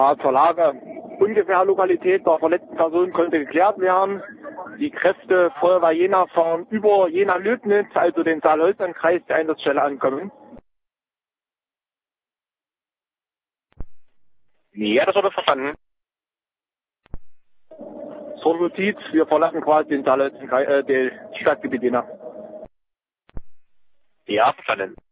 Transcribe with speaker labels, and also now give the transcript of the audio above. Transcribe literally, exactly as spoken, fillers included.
Speaker 1: Zur Lage. Ungefähr Lokalität der verletzten Person konnte geklärt werden. Die Kräfte Feuerwehr Jena fahren über Jena-Löbnitz, also den Saale-Holstein-Kreis, der Einsatzstelle ankommen.
Speaker 2: Ja, das wurde verstanden.
Speaker 1: Zur Notiz, wir verlassen quasi den Saale-Holstein-Kreis, äh, das Stadtgebiet Jena.
Speaker 2: Ja, verstanden.